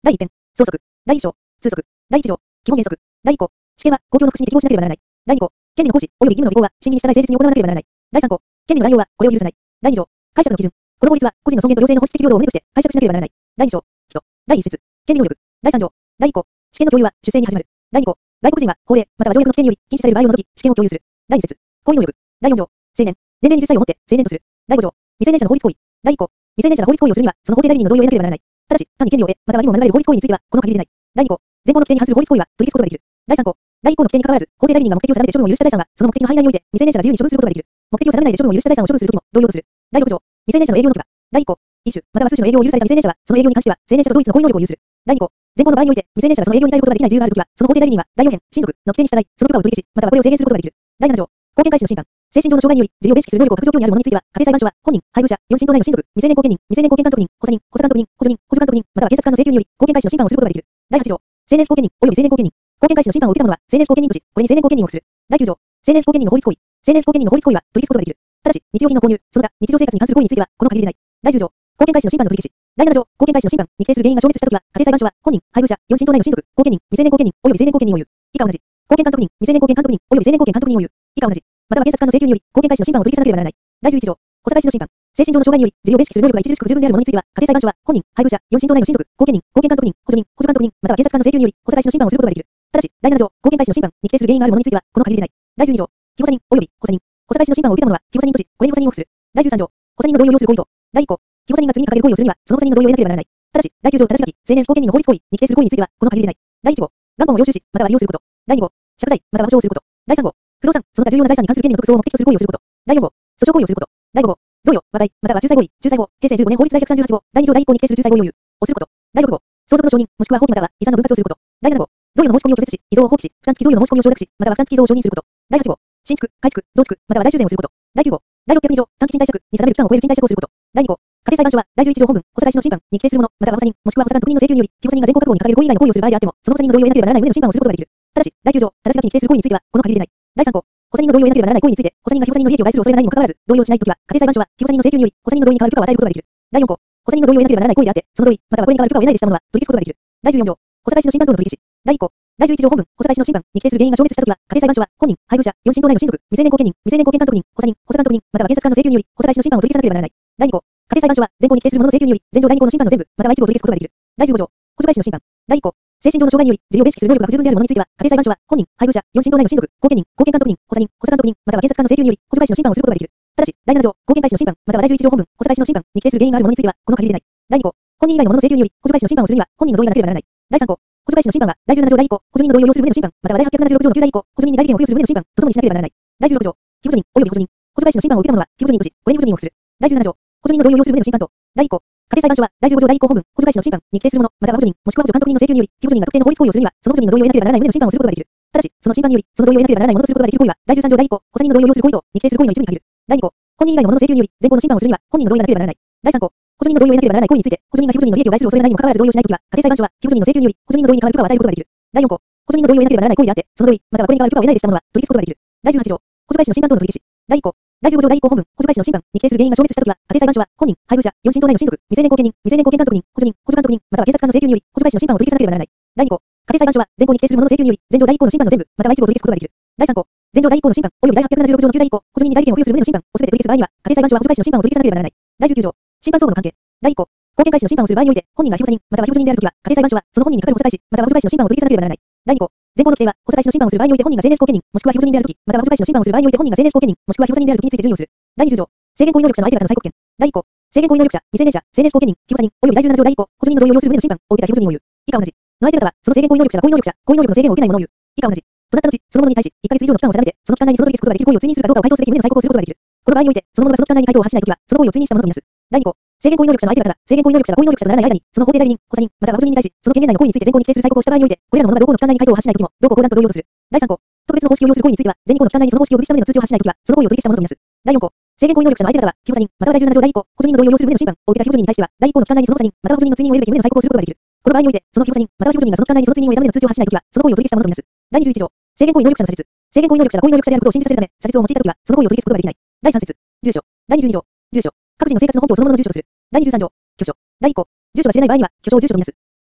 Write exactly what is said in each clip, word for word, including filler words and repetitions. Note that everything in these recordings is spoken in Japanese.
第一編、相続。第一章、通則。第一条、基本原則。第一項、主権は公共の福祉に適合しなければならない。第二項、権利の行使及び義務の履行は審議に従い誠実に行わなければならない。第三項、権利の乱用はこれを許さない。第二条、解釈の基準。この法律は個人の尊厳と両性の本質的平等を旨として解釈しなければならない。第二章、人。第一節、権利能力。第三条、第一項、主権の共有は出生に始まる。第二項、外国人は法令または条約の規定により禁止される場合を除き主権を共有する。第二節、行為能力。第四条、成年。年齢にじゅっさいをもって成年とする。第五条、未成年者の法律行為。第一項、未成年者が法律行為をするにはその法定代理人の同意を得なければならない。ただし、単に権利を得、または義務を免れる法律行為については、この限りでない。第二項、現行の規定に反する法律行為は取り消すことができる。第三項、第一項の規定に関わらず、法定代理人が目的を定めて処分を許した財産は、その目的の範囲内において未成年者が自由に処分することができる。目的を定めないで処分を許した財産を処分するときも同様とする。第六条、未成年者の営業の許可。第一項、飲酒、または数種の営業を許された未成年者は、その営業に関しては、成年者と同一の行為能力を有する。第二項、現行の場合において、未成年者がその営業に耐えることができない自由があるときは、その法定代理人は、第四編、親族の規定に従い、その許可を取り消し、またはこれを制限することができる。第七条、公権開始の審判。精神上の障害により、事業をベースする能力を欠く状況にある者については、家庭裁判所は、本人、配偶者、四親等内の親族、未成年後見人、未成年後見監督人、補佐人、補佐監督人、補助人、補助監督人、または警察官の請求により、公権開始の審判をすることができる。第八条、成年不後見人、及び成年後見人。公権開始の審判を受けた者は、成年不後見人とし、これに成年後見人を付する。第九条、成年不後見人の法律行為。成年不後見人の法律行為は取り消すことができる。ただし、日用品の購入、その他、日常生活に関する行為については、この限りでない。第十条、公権開始の審判の取り消し。第七条、公権開始の審判に規定する原因が消滅したときは、家庭裁判所は、本人、配偶者、四親等内の親族、後見人、未成年後見人、及び成年後見人を言う。以下同じ。公権監督人、未成年後見監督人、及び成年後見監督人を言う。以下同じ。または検察官の請求により、公権開始の審判を取り消さなければならない。第十一条、補佐開始の審判。精神上の障害により、事業をベースする能力が著しく不十分である者については、家庭裁判所は、本人、配偶者、四親等内の親族、後見人、後見監督人、補助人、補助監督人、または検察官の請求により、補佐開始の審判をすることができる。ただし、第七条、公権開始の審判に規定する原因がある者については、この限りでない。第十二条、被補佐人、及び補佐人。補佐開始の審判を受けた者は、被補佐人とし、これに補佐人を付する。第十三条、補佐人の同意を要する行為と。第一項、被補佐人が次に掲げる行為をするには、その補佐人の同意を得なければならない。ただし、第九条、正し書き、成年不後見人の法律行為に規定する行為については、この限りでない。第一項、元本を領収し、または利用すること。第二項、借財、または保証をすること。第三項、不動産、その他重要な財産に関する権利の特措を目的とする行為をすること。第四項、訴訟行為をすること。第五項、贈与、和解、または仲裁合意、仲裁法、平成じゅうごねん法律第ひゃくさんじゅうはち号、第二条第一項に規定する仲裁合意を有をすること。第六項、相続の承認、もしくは放棄または遺産の分割をすること。第七項、贈与の申し込みを拒絶し、遺贈を放棄し、負担付き贈与の申し込みを承諾し、または負担付き遺贈を承認すること。第八項、新築、改築、増築、または大修繕をすること。第九項、第六百に条、短期賃貸借に定める期間を超える賃貸借をすること。第二項、家庭裁判所は第十一条本文、補佐開始の審判に規定するもの、または補佐人、もしくは補佐監督人の請求により、被補佐人が全項確保に掲げる合意以外の行為をする場合であっても、その補佐人の同意を得なければならない上での審判をすることができる。ただし、第九条、正し書きに規定する行為については、この限りでない。第三項、補佐人の同意を得なければならない行為について、補佐人が被補佐人の利益を害する恐れがないにもかかわらず、同意をしないときは、家庭裁判所は、被補佐人の請求により、補佐人の同意に代わる許可を与えることができる。第四項、補佐人の同意を得なければならない行為であって、その同意、またはこれに代わる許可を得ないでしたものは、取り消すことができる。第十四条、補佐開始の審判等の取り消し。第一項、第十一条本文、補佐開始の審判に規定する原因が消滅したときは、家庭裁判所は、本人、配偶者、四親等内の親族、未成年後見人、未成年後見監督人、補佐人、補佐監督人、または検察官の請求により、補佐開始の審判を取り消さなければならない。第二項、家庭裁判所は、前項に規定するものの請求により、前条第二項の審判の全部、または一部を取り消すことができる。第十五条、補助開始の審判。第一項、精神上の障害により、事業をベースする能力が不十分である者については、家庭裁判所は、本人、配偶者、四親等内の親族、後見人、後見監督人、補佐人、補佐監督人、または検察官の請求により、補助開始の審判をすることができる。ただし、第七条、公権開始の審判、または第十一条本文、補佐開始の審判に規定する原因がある者については、この限りでない。第二項、本人以外の者の請求により、補助開始の審判をするには、本人の同意がなければならない。第三項、補助開始の審判は、第十七条第一項、補助人の同意を要する上での審判、または第八百ななじゅうろく条のきゅう第一項、補助人に代理権を付与する上での審判とともにしなければならない。第十六条、被補助人、及び補助人、補助開始の審判を受けた者は、被補助人とし、これに補助人を付する。第十七条、補助人の同意を要する上での審判と、第一項、家庭裁判所は、第十五条第一項本文、補助開始の審判に規定するもの、または補助人、もしくは補助監督人の請求により、被補助人が特定の法律行為をするには、その補助人の同意を得なければならない上での審判をすることができる。ただし、その審判により、その同意を得なければならないものとすることができる行為は、第十三条第一項、補佐人の同意を要する行為と、に規定する行為の一部に限る。第二項、本人以外の者の請求により、前項の審判をするには、本人の同意がなければならない。第三項、補助人の同意を得なければならない行為について、補助人が被補助人の利益を害する恐れがないにもかかわらず同意をしないときは、家庭裁判所は、被補助人の請求により、補助人の同意に代わる許可を与えることができる。第四項、補助人の同意を得なければならない行為であって、その同意、またはこれに代わる許可を得ないでしたものは、取り消すことができる。第十八条、補助開始の審判等の取り消し。第一項、第十五条第一項本文、補助開始の審判に規定する原因が消滅したときは、家庭裁判所は、本人、配偶者、四親等内の親族、未成年後見人、未成年後見監督人、補助人、補助監督人、または検察官の請求により、補助開始の審判を取り消さなければならない。第二項、家庭裁判所は、前項に規定するものの請求により、前条第一項の審判の全部、または一部を取り消すことができる。第三項、前条第一項の審判、及び第八百ななじゅうろく条のきゅう第一項、補助人に代理権を付与する上での審判をすべて取り消す場合には、家庭裁判所は補助開始の審判を取り消さなければならない。第十九条、審判相互の関係。第一項、公権開始の審判をする場合において、本人が被補佐人、または被補助人であるときは、家庭裁判所は、その本人にかかる補佐開始、または補助開始の審判を取り消さなければならない。第二項、前項の規定は、補佐開始の審判をする場合において本人が成年不後見人、もしくは被補助人であるとき、または補助開始の審判をする場合において本人が成年不後見人、もしくは被補佐人であるときについて順位をする。第二十条、制限行為能力者の相手方の再告権。第一項、制限行為能力者、未成年者、成年不後見人、被補佐人、及び第十七条第一項、補助人の同意を要する上での審判を受けた被補助人を言う。以下同じ。の相手方は、その制限行為能力者が行為能力者、行為能力の制限を受けない者を言う。以下同じ。となった後、その者に対し、いっかげつ以上の期間を定めて、その期間内にその取り消すことができる行為を追認するかどうかを回答すべき上での再告をすることができる。この場合において、その者がその期間内に回答を発しないときは、その行為を追認したものとみなす。第二項、制限行為能力者の相手方は、制限行為能力者が行為能力者とならない間に、その法定代理人、補佐人、または補助人に対し、その権限内の行為について前項に規定する再告をした場合において、これらの者が同項の期間内に回答を発しないときも、同項後段と同様とする。第三項、特別の方式を要する行為については、前項の期間内にその方式を分離した上での通知を発しないときは、その行為を取り消したものとみなす。第四項、制限行為能力者の相手方は、被補佐人、または第十七条第一項、補助人の同意を要する上での審判を受けた被補助人に対しては、第一項の期間内にその補佐人、または補助人の追認を得るべき上での再告をすることができる。この場合において、その被補佐人、または被補助人がその期間内にその追認を得た上での通知を発しないときは、その行為を取り消したものとみなす。第二十一条、制限行為能力者の査述。制限行為能力者が行為能力者であることを信じさせるため、査述を用いたときは、その行為を取り消すことができない。第三節、住所。第二十二条、住所。各自の生活の本拠をそのものの住所とする。第二十三条、居所。第一項、住所が知れない場合には、居所を住所とみなす。第二項、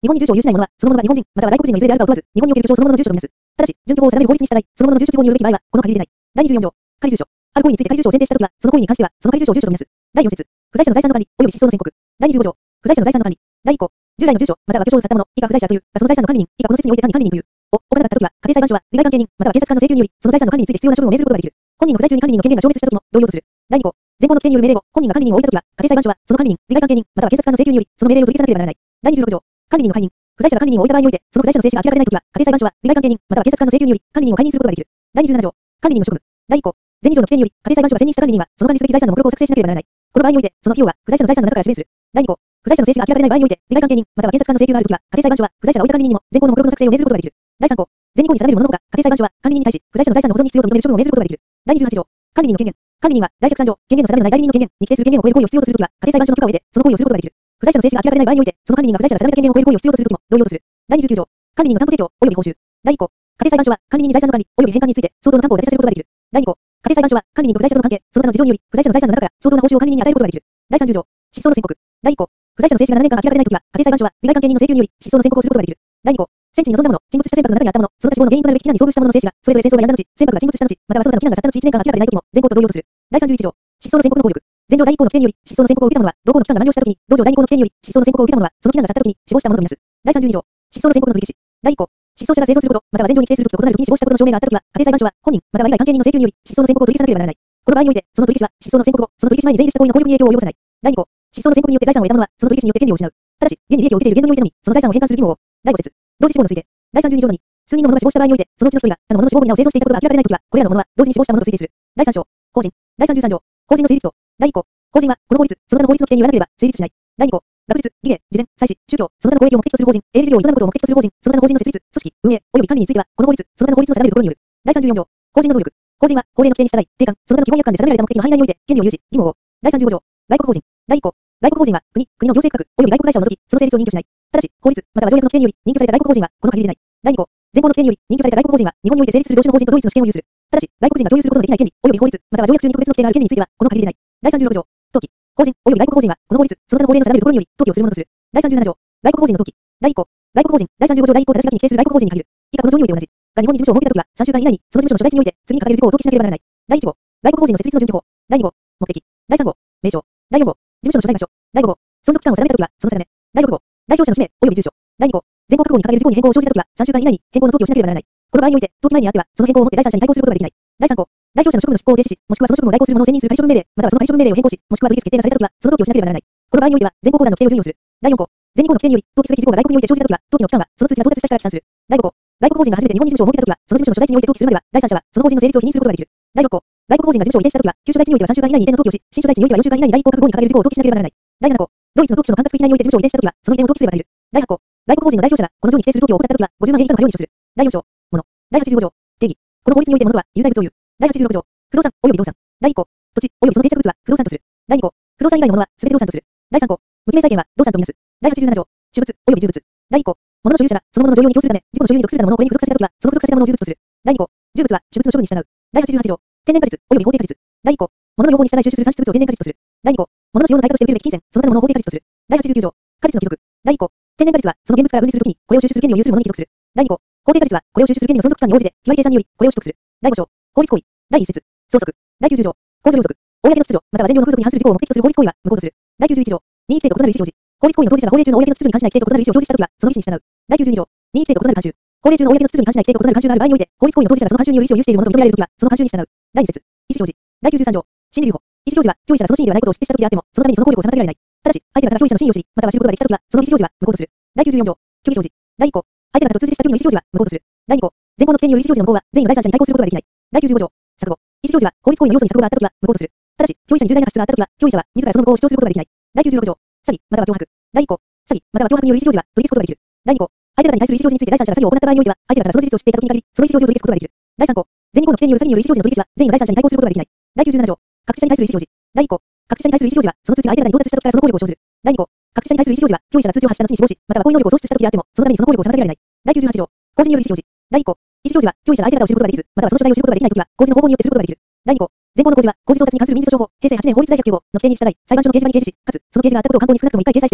日本に住所を有しない者は、その者が日本人、または外国人のいずれであるかを問わず、日本における住所そのものの住所とみなす。ただし、準拠法を定める法律に従い、そのものの住所地方によるべき場合は、この限りでない。だいにじゅうよん条、仮住所。ある行為について仮住所を選定したときは、その行為に関しては、その仮住所を住所とみなす。だいよん節、不在者の財産の管理、及び失踪の宣告。だいにじゅうご条、不在者の財産の管理。だいいっ項、従来の住所、または居所を去った者、以下不在者という、がその財産の管理人、以下この説において単に管理人という。を行わなかったときは、家庭裁判所は、利害関係人、または警察官の請求により、その財産の管理について必要な処分を命ずることができる。本人の不在中に管理人の権限が消滅したときも、同様とする。だいに項、前項の規定による命令後、本人が管理人を置いたときは、家庭裁判所は、その管理人、利害関係人、または警察官の請求により、その命令を取り消さなければならない。だいにじゅうろく条、管理人の解任、不在者が管理人を置いた場合において、その不在者の性質が明らかでないときは、家庭裁判所は、利害関係人、または警察官の請求により、管理人を解任することができる。だいにじゅうなな条、管理人の職務。だいいっ項、前に条の規定により、家庭裁判所が選任した管理人は、その管理すべき財産の目録を作成しなければならない。この場合において、その費用は、不在者の財産の中から指名する。だいに項、不在者の性質が明らかでない場合において、利害関係人、または警察官の請求があるときは、家庭裁判所は、不在者が置いた管理人にも、前項の目録の作成を命ずることができる。だいさん項、前に項に定めるもののほか、家庭裁判所は、管理人に対し、不在者の財産の保存に必要と認める処分を命ずることができる。だいにじゅうはち条、管理人の権限。管理人は、だいひゃくさん条、権限の定めのない代理人の権限に規定する権限を超える行為を必要とするときは、家庭裁判所の許可を得て、その行為をすることができる。不在者の性質が明らかでない場合において、その管理人が不在者が定めた権限を超える行為を必要とするときも、同様とする。だいにじゅうきゅう条、管理人の担保提供、及び報酬。だいいっ項、家庭裁判所は、管理人に財産の管理、及び返還について、相当の担保を立てさせることができる。だいに項、家庭裁判所は、管理人と不在者との関係、その他の事情により、不在者の財産の中から相当な報酬を管理人に与えることができる。だいさんじゅう条、失踪の宣告。だいいっ項、不在者の性質がななねんかん明らかでないときは、家庭裁判所は、利害関係人の請求により、失踪の宣告をすることができる。だいに項、戦地に臨んだ者、沈没した船舶の中にあった者、その他死亡の原因となるべき避難に遭遇した者の生死が、それぞれ戦争が止んだ後、船舶が沈没した後、またはその他の避難が去った後いちねんかん明らかでないときも、前項と同様とする。だいさんじゅういち条、失踪の宣告の効力。前条だいいっ項の規定により、失踪の宣告を受けた者は、同項の期間が満了したときに、同条だいに項の規定により、失踪の宣告を受けた者は、その期間が去ったときに、死亡したものとみなす。だいさんじゅうに条、失踪の宣告の取り消し。だいいっ項、失踪者が生存すること、または前条に規定する時と異なる時に死亡したことの証明があったときは、家庭裁判所は、本人、または利害関係人の請求により、失踪の宣告を取り消さなければならない。この場合において、その取り消しは、失踪の宣告後、その取り消し前に前にした行為の効力に影響を及ぼさない。だいに項、失踪の宣告によって財産を得た者は、その取り消しによって権利を失う。ただし、現に利益を受けている言動においてのみ、その財産を返還する義務を負う。だいご節、同時死亡の推定。だいさんじゅうに条のに、数人の者が死亡した場合において、そのうちの一人が、他の者の死亡日なを生存していたことが明らかでないときは、これらの者は、同時に死亡したものと推定する。だいさん章、法人。だいさんじゅうさん条、法人の成立と。だいいっ項、法人は、この法律、その他の法律の規定によらなければ、成立しない。だいに項、学術、技芸、慈善、祭祀、宗教、その他の公益を目的とする法人、営利事業を営むことを目的とする法人、その他の法人の設立、組織、運営、及び管理については、この法律、その他の法律の定めるところによる。だいさんじゅうよん条、法人の能力。法人は、法令の規定に従い、定款、その他の基本約款で定められた目的の範囲内において、権利を有し、義務を負う。だいさんじゅうご条、外国法人。だいいっ項、外国法人は、国、国の行政区画、及び外国会社を除き、その成立を認許しない。ただし、法律、または条約の規定により、認許された外国法人は、この限りでない。だいに項、前項の規定により、認許された外国法人は、日本において成立する同種の法人と同一の主権を有する。ただし、外国人が共有することのできない権利、及び法律、または条約中に特別の規定がある権利については、この限りでない。だいさんじゅうろく条、登記。法人、及び外国法人は、この法律、その他の法令の定めるところにより、登記をするものとする。だいさんじゅうなな条、外国法人の登記。だいいっ項、外国法人、だいさんじゅうご条だいいっ項で正し書きに規定する外国法人に限る。以下この条において同じ。が日本に事務所を設けたときは、さんしゅうかん以内に、その事務所の所在地において、次に掲げる事項を登記しなければならない。だいいち号、外国法人の設立の準拠法。だいに号、目的。だいさん号、名称。だいよん号、事務所の所在場所。だいご号、存続期間を定めたときは、その定め。だいろく号、代表者の氏名、及び住所。だいに項、前項各号に掲げる事項に変更を生じたときは、さんしゅうかん以内に変更の登記をしなければならない。この場合において、登記前にあっては、その変更をもって第三者に対抗することができない。だいさん項、代表者の職務の執行を停止し、もしくはその職務を代行する者を選任する仮処分命令、またはその仮処分命令を変更し、もしくは取り付け決定がされたときは、その登記をしなければならない。この場合においては、前項項欄の規定を順用する。だいよん項、前に項の規定により、登記すべき事項が外国において生じたときは、登記の期間は、その通知が到達した日から起算する。だいご項、外国法人が初めて日本に事務所を設けたときは、その事務所の所在地において登記するまでは、第三者は、その法人の成立を否認することができる。だいろっ項、外国法人が事務所を移転したときは、旧所在地においてはさんしゅうかん以内に移転の登記をし、新所在地においてはよんしゅうかん以内に第一項各号に掲げる事項を登記しなければならない。だいなな項、同一の登記所の管轄区域内において事務所を移転したときは、その移転を登記すればなれる。だいはち項、外国法人の代表者がこの条に規定する登記を行ったときは、ごじゅうまん円以下の過料に処する。だいよん章、もの。だいはちじゅうご条、定義。この法律において物は有害物を言う。だいはちじゅうろく条、不動産及び動産。だいいっ項、土地及びその定着物は不動産とする。だいに項、不動産以外のものはすべて動産とする。だいさん項、無記名債権は動産とみなす。だいはちじゅうなな条、主物及び重物。だいいっ項、物の所有者がその物の常用に供するため、自己の所有に属するためのものをこれに付属させたときは、その付属させたものを重物とする。だいに項、重物は主物の処分に従う。だいはちじゅうはち条、天然果実及び法定果実。だいいっ項、物の用法に従い収集する産出物を天然果実とする。だいに項、物の使用の対価として受けるべき金銭、その他のものを法定果実とする。だいはちじゅうきゅう条、果実の帰属。だいいっ項、天然果実はその現物から分離するときに、これを収集する権利を有する者に帰属する。だいに項、法定果実はこれを収集する権利の存続期間に応じて、決まり計算により、これを取得する。だいご章、法律行為。だいいち節、相続。だいきゅうじゅう条、公序良俗。公の秩序、または善良の風俗に反する事項を目的とする法律行為は無効とする。だいきゅうじゅういち条、任意規定と異なる意思表示。法律行為の当事者が法令中の公の秩序に関しない規定と異なる意思を表示したときは、その意思に従う。だいきゅうじゅうに条、任意規定と異なる慣習。法令中の公の秩序に関しない規定と異なる慣習がある場合において、法律行為の当事者がその慣習による意思を有しているものと認められるときは、その慣習に従う。だいに節、意思表示。だいきゅうじゅうさん条、心理留保。意思表示は、教義者がその真意ではないことを知ってしたときであっても、そのためにその効力を妨げられない。ただし、相手方が教義者の真意を知り、または知ることができたときは、その意思表示は無効とする。だいきゅうじゅうよん条、虚偽表示。だいいっ項、相手方と通じてした虚偽の意思表示は無効とする。だいに項、前項の規定による意思表示の無効は、善意の第三者に対抗することができない。だいきゅうじゅうご条、錯誤。意思表示は、法律行為の要素に錯誤があったときは無効とする。ただし、教義者に重大な過失があったときは、教義者は自らその無効を主張することができない。だいきゅうじゅうろく条、詐欺、または脅迫。だいいっ項、詐欺、または脅迫による意思表示は取り消すことができる。だいに項、相手方に対する意思表示について第三者が詐欺を行った場合においては、相手方がその事実を知っていたときに限り、その意思表示を取り消すことができる。だいさん項、前に項の規定による詐欺による意思表示の取り消しは、善意の第三者に対抗することができない。だいきゅうじゅうなな条、隠し者に対する意思表示。だいいっ項、隠し者に対する意思表示は、その通知が相手方に到達したときからその効力を生ずる。だいに項、隠し者に対する意思表示は、教義者が通知を発した後に死亡し、または行為能力を喪失したときであっても、そのためにその効力を妨げられない。だいきゅうじゅうはち条、公示による意思表示。だいいっ項、意思表示は、教義者が相手方を知ることができず、またはその所在を知ることができないときは、公示の方法によってすることができる。だいに項、前項の公示は、公示送達に関する民事訴訟法、平成はちねん法律第ひゃくきゅう号の規定に従い、裁判所の掲示板に掲示し、かつ、その掲示があったことを官報に少なくともいっかい掲載して行う。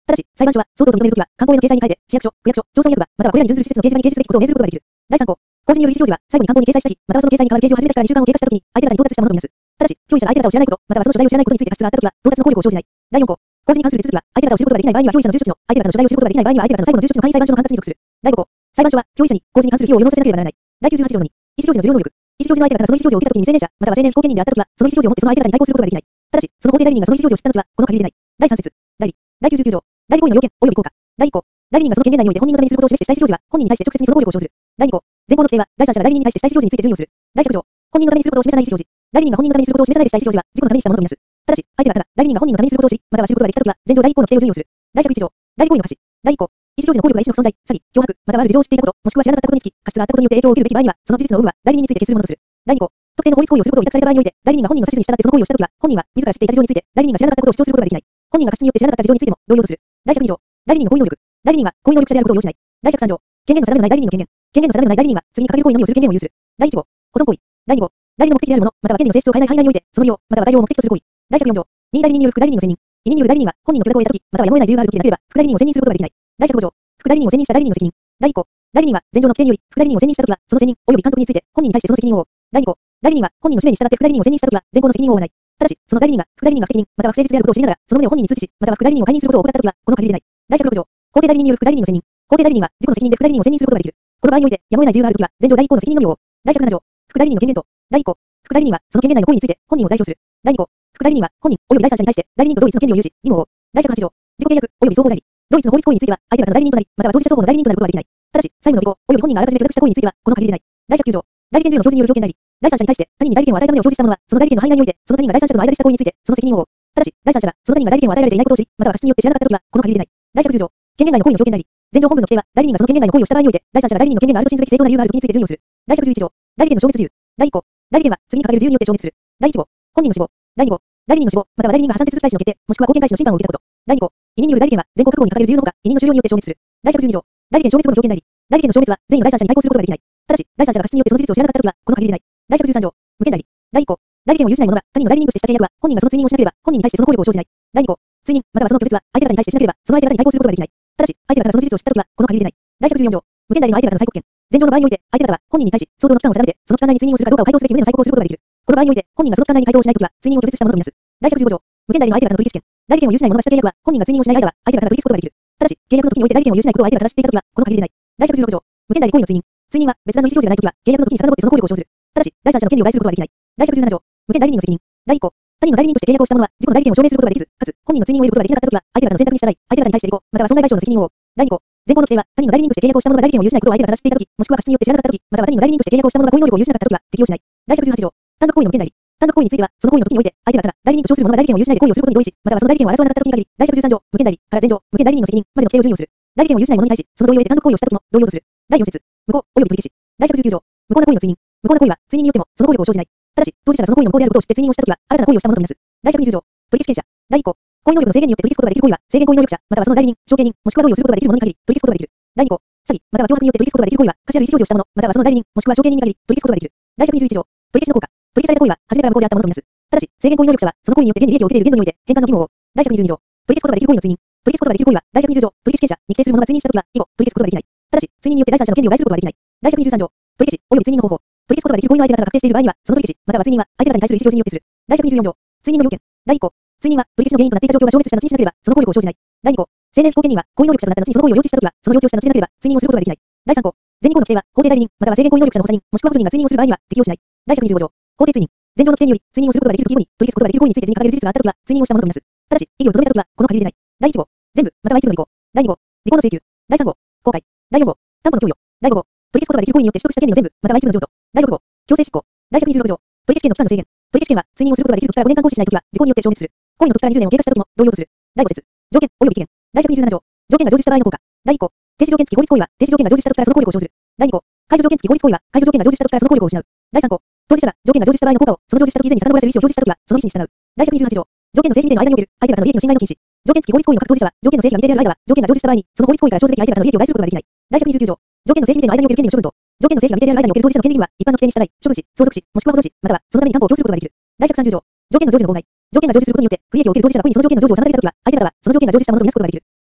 ただし、裁判所は、相当と認めるときは、官報への掲載に変えて、市役所、区役所、町村役場、またはこれらに準ずる施設の掲示板に掲示すべきことを命ずることができる。だいさん項。公示による意思表示は、最後に官報に掲載した日、またはその掲載に代わる掲示を始めた日からにしゅうかんを経過したときに、相手方に到達したものとみなす。ただし、憑依者が相手方を知らないこと、またはその所在を知らないことについて過失があったときは、到達の効力を生じない。だいよん項。公示に関する手続きは、相手方を知ることができない場合には、憑依者の住所地の、相手方の所在を知ることができない場合には、相手方の最後の住所地の簡易裁判所の管轄に属する。だいご項。裁判所は、憑依者に、公示に関する費用を予納させなければならない。だいきゅうじゅうはち条のに。意思表示の重要能力。意思表示の相手方がその意思表示を受けたときに未成年者、または青年不法権人であったときは、その意思表示をもってその相手方に対抗することができない。ただし、その法定代理人がその意思表示を知った後は、この限りでない。だいさん節。代理。だいきゅうじゅうきゅう条。代理行為の要件、及び効果。だいい項。代理人がその権限内において本人のためにすることを示してした意思表示は、本人に対して直接にその効力を生ずる。だいに項。前項の規定は、第三者が代理人に対してした意思表示について準用する。だいひゃく条。本人のためにすることを示さない意思表示。代理人が本人のためにすることを示さないでした意思表示は、自己のためにしたものとみなす。ただし、相手方が代理人が本人のためにすることを知り、または知ることができたときは、前条だいい項の規定を準用する。だいひゃくいち条。代理行為の可視。だいい項。意思表示の効力が意思の不存在、詐欺、脅迫、またはある事情を知っていたこと、もしくは知らなかったことにつき、過失があったことによって影響を受けるべき場合には、その事実の有無は代理人について決するものとする。だいに項。特定の法律行為をすることを委託された場合において、代理人が本人の指図に従ってその行為をしたときは、本人は自ら知っていた事情について、代理人が知らなかったことを主張することができない。本人が過失によって知らなかった事情についても同様とする。だいひゃくに条。代理人の行為能力。代理人は行為能力者であることを要しない。だいひゃくさん条。権限の定めのない代理人の権限。権限の定めのない代理人は、次に掲げる行為のみをする権限を有する。だいいち項。保存行為。だいに項。代理の目的であるもの、または権利の性質を変えない範囲内において、その利用、または代用を目的とする行為。だいひゃくよん条。任意代理人による副代理人の選任。委任による代理人は、本人の許諾を得たとき、またはやむを得ない理由があるときでなければ、副代理人を選任することができない。だいひゃくご条。副代理人を選任した代理人の責任。だいい項。代理人は、前条の規定により、副代理人を選任したときは、その選任、及び監督について、本人に対してその責任を負う。だいに項。代理人は、本人の使命に従って副代理人を選任したときは、前項の責任を負わない。ただし、その代理人が、副代理人が不適任、または不誠実であることを知りながら、その旨を本人に通知し、または副代理人を解任することを怠ったときは、この限りでない。だいひゃくろく条。法定代理人による副代理人の選任。法定代理人は、自己の責任で副代理人を選任することができる。この場合において、やむを得ない理由があるときは、前条だいい項の責任のみを負う。だいひゃくなな条。副代理人の権限と。だいい項。副代理人は、その権限内の行為について、本人を代表する。だいに項。副代理人は、本人、及び第三者に対して、代理人と同一の権利を有し、義務を負う。だいひゃくはち条。自己契約、及び相互代理。同一の法律行為については、相手方の代理人となり、または当事者双方の代理人となることができない。ただし、債務の履行、及び本人があらかじめ許諾した行為については、この限りでない。だいひゃくきゅう条。代理権授与の表示による条件代理。第三者に対して、他人に代理権を与えた旨を表示した者は、その代理権の範囲内において、その他人が第三者との間でした行為について、その責任を負う。ただし、第三者が、その他人が代理権を与えられていないことを知り、または過失によって知らなかったときは、この限りでない。だいひゃくじゅう条。権限外の行為の表現代理。前条本文の規定は、代理人がその権限外の行為をした場合において、第三者が代理人の権限があると信ずべき正当な理由があるときについて準用する。だいひゃくじゅういち条。代理権の消滅自由。だいい項。代理権は、次に掲げる自由によって消滅する。だいいち項。本人の死亡。だいに項。代理人の死亡、または代理人が破産手続き開始の決定、もしくは公権開始の審判を受けたこと。だいに項。委任による代理権は、前項各項に掲げる自由のほか、委任の終了によって消滅する。だいひゃくじゅうに条。代理権消滅後の条件代理。代理権の消滅は、善意の第三者に対抗することができない。ただし、第三者が過失によってその事実を知らなかったときは、この限りでない。だいひゃくじゅうさん条。無権代理。だいい項。代理権を有しない者が他人の代理人としてした契約は、本人がその追認をしなければ、本人に対してその効力を生じない。だいに項。追認、またはその拒絶は、相手方に対してしなければ、その相手方に対抗することができない。ただし、相手方がその事実を知ったときは、この限りでない。だいひゃくじゅうよん条。無権代理の相手方の催告権。前条の場合において、相手方は本人に対し、相当の期間を定めて、その期間内に追認をするかどうかを回答すべき旨の催告をすることができる。この場合において、本人がその期間内に回答をしないときは、追認を拒絶したものとみなす。だいひゃくじゅうご条。無権代理の相手方の取引権。代理権を有しない者がした契約は、本人が追認をしない間は、相手方が取り消すことができる。ただし、契約の時において代理権を有しないことを相手方が知っていたときは、この限りでない。だいひゃくじゅうろく条。無権代理行為の追認。追認は、別段の意思表示がないときは、契約の時に遡ってその効力を生ずる。ただし、第三者の権利を害することはできない。だいひゃくじゅうなな条。無権代理人の責任。だいい項。他人の代理人として契約をした者は、自己の代理権を証明することができず、かつ、本人の追認を得ることができなかったときは、相手方の選択に従い、相手方に対して履行、または損害賠償の責任を負う。だいに項。前項の規定は、他人の代理人として契約をした者が代理権を有しないことを相手方が知っていたとき、もしくは過失によって知らなかったとき、または他人の代理人として契約をした者が行為能力を有しなかったときは、適用しない。だいひゃくじゅうはち条。単独行為の無権代理。単独行為については、その行為の時において、相手方が代理人と称する者が代理権を有しないで行為をすることに同意し、またはその代理権を争わなかったときに限り、だいひゃくじゅうさん条。無権代理から前条、無権代理人の責任までの規定を準用する。代理権を有しない者に対し、その同意を得て単独行為をしたときも同様とする。だいよん節。無効、及び取り消し。だいひゃくじゅうきゅう条。無効な行為の追認。無効な行為は、追認によっても、その効力を生じない。ただし、当事者がその行為の無効であることを知って追認をしたときは、新たな行為をしたものとみなす。だいひゃくにじゅう条。取り消し権者。だいい項。行為能力の制限によって取り消すことができる行為は、制限行為能力者、またはその代理人、証券人、もしくは同意をすることができる者に限り、取り消すことができる。だいに項。詐欺、または脅迫によって取り消すことができる行為は、価値ある意思表示をした者、またはその代理人、もしくは証券人に限り、取り消すことができる。だいひゃくにじゅういち条。取り消しの効果。取り消された行為は、初めから無効であったものとみなす。ただし、制限行為能力者は、その行為によって現に利益を受けている限度において、返還の義務を負う。だいひゃくにじゅうに条。取り消すことができる行為の追認。取り消すことができる行為は、だいひゃくにじゅう条。取り消し権者に規定する者が追認したときは、以後、取り消すことができない。ただし、追認によって第三者の権利を害することはできない。だいひゃくにじゅうさん条。取り消し、及び追認の方法。取り消すことができる行為の相手方が確定している場合には、その取り消し、または追認は、相手方に対する意思表示によってする。だいひゃくにじゅうよん条。追認の要件。だいい項。追認は、取り消しの原因となっていた状況が消滅した後にしなければ、その効力を生じない。だいに項。青年不法権人は、行為能力者となった後にその行為を領知したときは、その領知をした後でなければ、追認をすることができない。だいさん項。前に項の規定は、法定代理人、または制限行為能力者の補佐人、もしくは補助人が追認をする場合には、適用しない。だいひゃくにじゅうご条。法定追認。前条の規定により、追認をすることができる時に、取り消すことができる行為について字に掲げる事実があったときは、追認をしたものとみなす。ただし、異議をとどめたときは、この限りでない。だいいち項。全部、または一部の履行。だいに項。履行の請求。だいさん項。公開。だいよん項。担保の供与。だいご項。取り消すことができる行為によって取得した権利の全部、または一部の譲渡。だいろく項。強制執行。だいひゃくにじゅうろく条。取り消し権の期間の制限。取り消し権は、追認をすることができる時からごねんかん行使しないときは、時効によって消滅する。行為の時からにじゅう年を経過したときも、同様とする。だいご節。条件、及び期限。だいひゃくにじゅうなな条。条件が成就した場合の効果。だいい項。停止条件付き法律行為は、停止条件が成就したときからその効力を生ずる。だいに項。解除条件付き法律行為は、解除条件が成就したときからその効力を失う。だいさん項。当事者が条件が成就した場合の効果を、その成就したとき以前に遡らせる意思を表示したときは、その意思に従う。だいひゃくにじゅうはち条。条件の成否定の間における、相手方の利益の侵害の禁止。条件付き法律行為の各当事者は、条件の成否が未定である間は、条件が成就した場合に、その法律行為から生ずべき相手方の利益を害することができない。だいひゃくにじゅうきゅう条。条件の成否定の間における権利の処分と、条件の成否が未定である間における当事者の権利義務は、一般の規定に従い、処分し、相続し、もしくは保存し、または、そのために担保を供することができる。だいひゃくさんじゅう条。条件の成就の妨害。条件が成就することによって、不利益を受ける当事者が故意にその条件の成就を妨げていたときは、相手方は、その条件が成就したものとみなすことができる。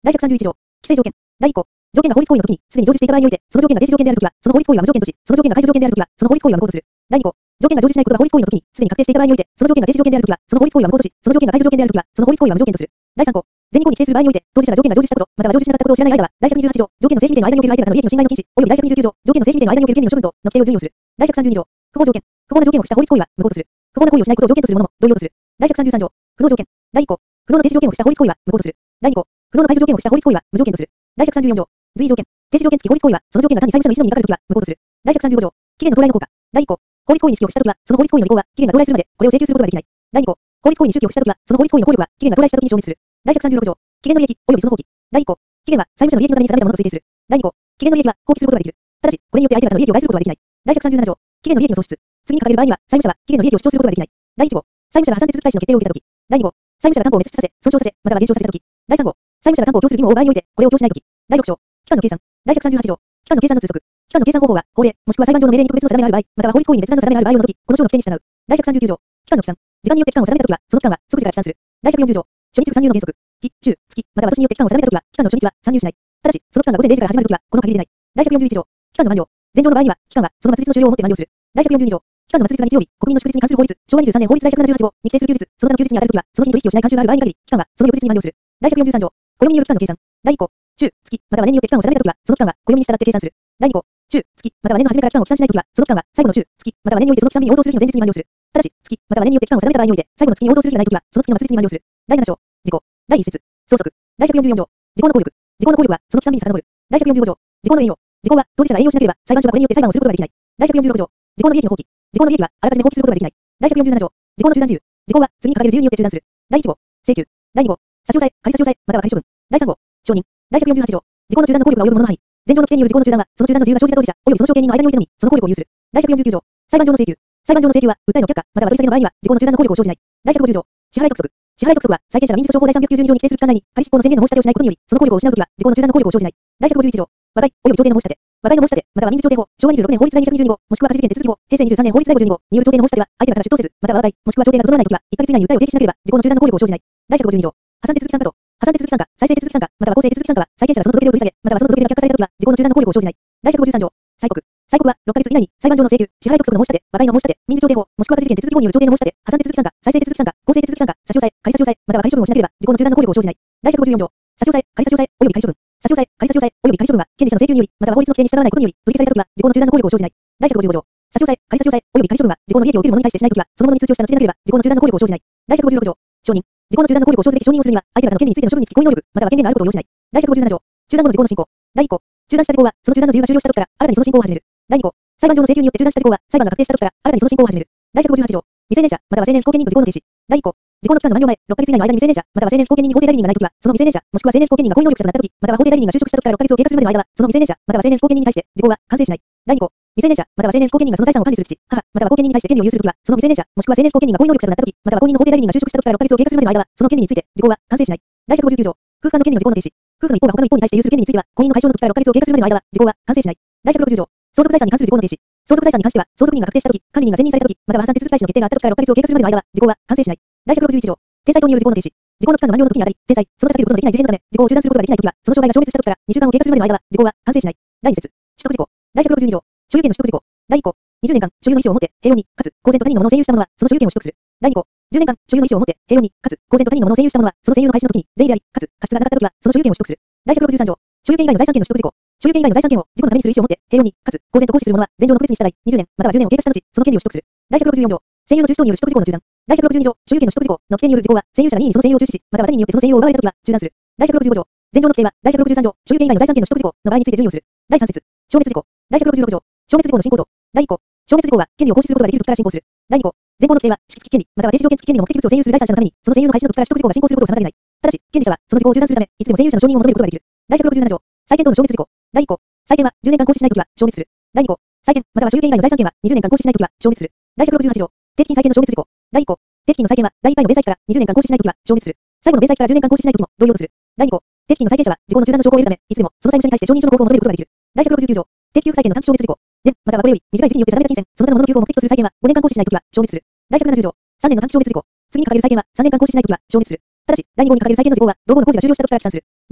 第ひゃくさんじゅういち条、規制条件。だいい項、条件が法律行為の時に、すでに成就していた場合において、その条件が停止条件であるときは、その法律行為は無条件とし、その条件が解除条件であるときは、その法律行為は無効とする。だいに項、条件が成就しないことが法律行為の時に、すでに確定していた場合において、その条件が停止条件であるときは、その法律行為は無効とし、その条件が解除条件であるときは、その法律行為は無条件とする。だいさん項、前に項に規定する場合において、当事者が条件が成就したこと、または成就しなかったことを知らない間は、だいひゃくにじゅうはち条、条件の正規定の間における相手方の利益の侵害の禁止、およびだいひゃくにじゅうきゅう条、条件の正規定の間における権利の処分との規定を準用する。だいひゃくさんじゅうに条、不法条件。不法な条件を付した法律行為は無効とする。不法な行為をしないことを条件とするものも同様とする。だいひゃくさんじゅうさん条、不能条件。だいい項、不能の停止条件を付した法律行為は無効とする。だいに項、不能の解除条件を付した法律行為は無条件とする。だいひゃくさんじゅうよん条、随意条件。停止条件付き法律行為は、その条件が単に債務者の意思のみにかかるときは無効とする。だいひゃくさんじゅうご条、期限の到来の効果。だいい項、法律行為に支給をしたときは、その法律行為の履行は期限が到来するまでこれを請求することができない。だいに項、法律行為に支給をしたときは、その法律行為の効力は期限が到来したときに消滅する。だいひゃくさんじゅうろく条、期限の利益およびその放棄。だいい項、期限は債務者の利益のために定めたものと推定する。だいに項、期限の利益は放棄することができる。ただし、これによって相手方の利益を害することはできない。だいひゃくさんじゅうなな条、期限の利益の喪失。次に掲げる場合には、債務者は期限の利益を主張することができない。だいいち項、債務者が破産手続き開始の決定を受けたとき。だいに項、債務者が担保を滅失させ、損傷させ、または減少させたとき。だいさん項、債務者が担保を供する義務を負う場合において、これを供しないとき。だいろく章、期間の計算。だいひゃくさんじゅうはち条、期間の計算の通則。期間の計算方法は、法令、もしくは裁判上の命令に特別の定めがある場合、または法律行為に別段の定めがある場合を除き、この章の規定に従う。だいひゃくさんじゅうきゅう条、期間の起算。時間によって期間を定めたときは、その期間は即時から起算する。だいひゃくよんじゅう条、初日部参入の原則。日、中、月、または年によって期間を定めたときは、期間の初日は参入しない。ただし、その期間が午前れい時から始まるときは、この限りでない。だいひゃくよんじゅういち条、期間の満了。前条の場合には、期間はその末日の終了をもって満了する。だいひゃくよんじゅうに条、期間の末日が日曜日、国民の祝日に関する法律、昭和にじゅうさんねん法律第ひゃくななじゅうはち号に規定する休日、その他の休日に当たるときは、その日に取引をしない慣習がある場合に限り、期間はその翌日に満了する。だいひゃくよんじゅうさん条、暦による期間の計算。だいい項、中、月、または年によって期間を定めたときは、その期間は暦に従って計算する。だいに項、中、月、または年の初めから期間を起算しないときは、その期間は最後の中、月、または年においてその期間日に応当する日の前日に満了する。ただし、月、または年によって期間を定めた場合において、最後の月に応当する日がないときは、その月の末日に満了する。だいなな章、事項。だいいっ節、相続。だいひゃくよんじゅうよん条、時効の効力。時効の効力は、その期間日に遡る。だいひゃくよんじゅうご条、時効の栄養。時効は、当事者が栄養しなければ、裁判所はこれによって裁判をすることができない。だいひゃくよんじゅうろく条、時効の利益の放棄。時効の利益は、あらかじめ放棄することができない。だいひゃくよんじゅうなな条、時効の中断自由。時効は、次に掲げる自由によって中断する。だいいち項、請求。だいに項、差し押さえ、仮差し押さえ、または仮処分。だいさん項、承認。だいひゃくよんじゅうはち条、時効の中断の効力が及ぶものの範囲。前条の規定による時効の中断は、その中断の自由が生じた当事者、およびその証券人の間においてのみ、その効力を有する。だいひゃくよんじゅうきゅう条、裁判上の請求。裁判上の請求は、訴えの却下、または取り下げの場合には、時効の中断の効力を生じない。だいひゃくごじゅう条、支払い督促。支払い督促は、債権者が民事訴訟法第さんびゃくきゅうじゅうに条に規定する期間内に、仮執行の宣言の申し立てをしないことにより、その効力を失うときは、時効の中断の効力を生じない。だいひゃくごじゅういち条、和解、および調停の申し立て。和解の申し立て、または民事調停法、昭和にじゅうろくねん法律第にひゃくにじゅうに号、もしくは仮事件手続き法、平成にじゅうさんねん法律第ごじゅうに号による調停の申し立ては、相手方から出頭せず、または和解、もしくは調停が整わないときは、いっかげつ以内に訴えを提起しなければ、時効の中断の効力を生じない。だいひゃくごじゅうに条、破産手続き参加と、破産手続き参加、再生手続き参加、または公正手続き参加は、債権者がその届け出を取り下げ、またはその届け出が却下されたときは、時効の中断の効力を生じない。だいひゃくごじゅうさん条、催告。催告は、ろっかげつ以内に、裁判上の請求、支払い督促の申し立て、和解の申し立て、民事調停法、もしくは仮事件手続き法による調停の申し立て、破産手続き参加、再生手続き参加、公正手続き参加、差し押さえ、仮差し押さえ、または仮処分をしなければ、時効の中断の効力を生じない。だいひゃくごじゅうよん条、差し押さえ、仮差し押さえ、および仮処分。差し押さえ、仮差し押さえ、および仮処分は、権利者の請求により、または法律の規定に従わないことにより、取り消されたときは、時効の中断の効力を生じない。だいひゃくごじゅうご条、差し押さえ、仮差し押さえ、および仮処分は、時効の利益を受ける者に対してしないときは、その者に通知をした後でなければ、時効の中断の効力を生じない。だいひゃくごじゅうろく条、承認。時効の中断の効力を生ずべき承認をするには、相手方の権利についての処分につき行為能力、または権限があることを要しない。だいひゃくごじゅうなな条、中断後の時効の進行。だいい項、中断した時効は、その中断の自由が終了したときから、新たにその進行を始める。だいに項、裁判上の請求によって中断した時効は、裁判が確定したときから、新たにその進行を始める。だいひゃくごじゅうはち条、未成年者、または成年不後見人時効の停止。だいい項、時効の期間の満了前、ろっかげつ以内の間に未成年者、または成年不後見人に法定代理人がないときは、その未成年者、もしくは成年不後見人が行為能力者となったとき、または法定代理人が就職したときからろっかげつを経過するまでの間は、その未成年者、または成年不後見人に対して、時効は完成しない。だいに項、未成年者、または成年不後見人がその財産を管理する父、母、または後見人に対して権利を有するときは、その未成年者、もしくは成年不後見人が行為能力者となったとき、または後任の法定代理人が就職したときからろっかげつを経過するまでの間は、その権利について、時効は完成しない。だいひゃくごじゅうきゅう条、夫婦間の権利の時効の停止。夫婦の一方が他の一方に対して有する権利については、婚姻の解消の時からろっかげつを経過するまでの間は、時効は完成しない。だいひゃくろくじゅう条、相続財産に関する時効の停止。相続財産に関しては、相続人が確定したとき、管理人が選任されたとき、または破産手続き開始の決定があったときからろっかげつを経過するまでの間は、時効は完成しない。だいひゃくろくじゅういち条、天災等による時効の停止。時効の期間の満了の時にあたり、天災、その他避けることのできない事例のため、時効を中断することができないときは、その障害が消滅したときからにしゅうかんを経過するまでの間は、時効は完成しない。だいいっ節、取得事項。だいひゃくろくじゅうに条、所有権の取得事項。だいい項、にじゅうねんかん所有の意思を持って平穏に、かつ公然と他人のものを占有した者は、その所有権を取得する。だいに項、じゅうねんかん所有の意思を持って平穏に、かつ公然と他人のものを占有した者は、その占有の開始の時に税であり、かつ過失がなかった時は、その所有権を取得する。だいひゃくろくじゅうさん条、所有権以外の財産権の取得事項。所有権以外の財産権を自己のためにする意思を持って平穏に、かつ公然と行使する者は、前条の区別に従い、にじゅうねん、またはじゅうねんを経過した後、その権利を取得する。だいひゃくろくじゅうよん条、占有の中止等による取得事項の中断。だいひゃくろくじゅうに条、所有権の取得事項の規定による事項は、占有者が任意にその占有を中止し、または他人によってその占有を奪われたときは中断する。だいひゃくろくじゅうご条、前条の規定は、だいひゃくろくじゅうさん条、所有権以外の財産権の取得事項の場合について準用する。だいさん節、消滅事項。だいひゃくろくじゅうろく条、消滅事項の進行と。だいい項、消滅事項は、権利を行使することができる時から進行する。だいに項、前項の規定は、敷地権利、または停止条件付き権利の目的物を占有する第三者のために、その占有の開始の時から取得事項が進行することを妨げない。ただし、権利者は、その事項を中断するため、いつでも占有者の承認を求めることができる。だいひゃくろくじゅうなな条、債権等の消滅事項。だいい項、債権はじゅうねんかん行使しないときは消滅する。だいに項、債権、または所有権以外の財産権はにじゅうねんかん行使しないときは消滅する。だいひゃくろくじゅうはち条、定期金債権の消滅事項。だいい項、定期金の債権はだいいっかいの米債期からにじゅうねんかん行使しないときは消滅する。最後の米債期からじゅうねんかん行使しないときも同様とする。だいに項、定期金の債権者は時効の中断の証拠を得るため、いつでもその債務者に対して承認書の交付を求めることができる。だいひゃくろくじゅうきゅう条、定期給付債権の短期消滅事項。年、またはこれより短い時期によって定めた金銭、その他のものの給付を目的とする債権はごねんかん行使しないときは消滅する。だいひゃくななじゅう条、さんねんの短期消滅事項。次に掲げる債権はさんねんかん行使しないときは消滅する。ただし、だいに項に掲げる債権の時効は、同項の工事が終了したときから起算する。だいいち項、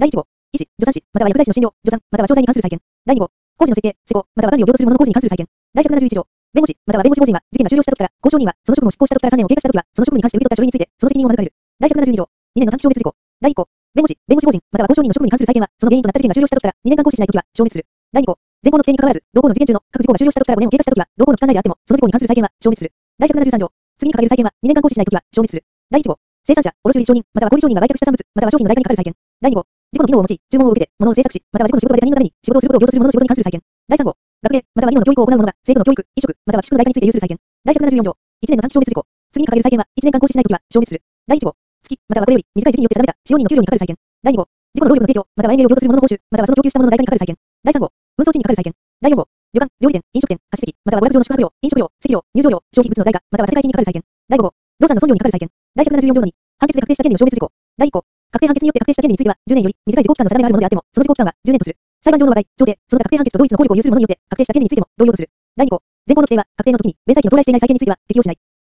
医師、助産師、または薬剤師の診療、助産、または調剤に関する債権。だいに号、工事の設計、施工、または管理を共同するものの工事に関する債権。だいひゃくななじゅういち条、弁護士、または弁護士法人は、事件が終了した時から、交渉人は、その職務を執行した時からさんねんを経過した時は、その職務に関して受け取った書類について、その責任を免れる。だいひゃくななじゅうに条、にねんの短期消滅事項。だいい項、弁護士、弁護士法人、または交渉人の職務に関する債権は、その原因となった事件が終了した時からにねんかん行使しない時は消滅する。だいに項、前項の規定に関わらず、同項の事件中の各事項が終了した時からごねんを経過した時は、同項の期間内であっても、その事項に関する債権は消滅する。だいひゃくななじゅうさん条、次に掲げる債権はにねんかん行使しない時は消滅する。だいいち号、生産者、卸売承認、または小売商人が売却した産物、または商品の代価にかかる債権。だいに号、事故の機能を用い、注文を受けて、物を製作し、または事故の仕事場で他人のために仕事をすることを強とする者の仕事に関する債権。だいさん号、学芸、または技能の教育を行う者が、生徒の教育、衣食、または寄宿の代価について有する債権。だいひゃくななじゅうよん条、いちねんの短期消滅事項。次に掲げる債権は、いちねんかん行使しない時は消滅する。だいいち号、月、またはこれより短い時期によって定めた使用人の給料にかかる債権。だいに号、事故の労力の提供、または営業を強とする者の報酬、またはその供給した者の代価にかかる債権。だいさん号、運送賃にかかる債権。だいよん号、旅館、料理店、飲食店、貸し席、または娯楽場の宿泊料、飲食料、席料、入場料、消費物の代価、または建て替え金にかかる債権。だいご号、動産の損料にかかる債権。だいひゃくななじゅうよん条のに、判決で確定した権利の消滅事項。だいいっ項、確定判決によって確定した権利については、じゅうねんより短い時効期間の定めがあるものであっても、その時効期間はじゅうねんとする。裁判上の場合、調停、その他確定判決と同一の効力を有するものによって確定した権利についても同様とする。だいに項、前項の規定は確定の時に弁済期の到来していない債権については適用しない。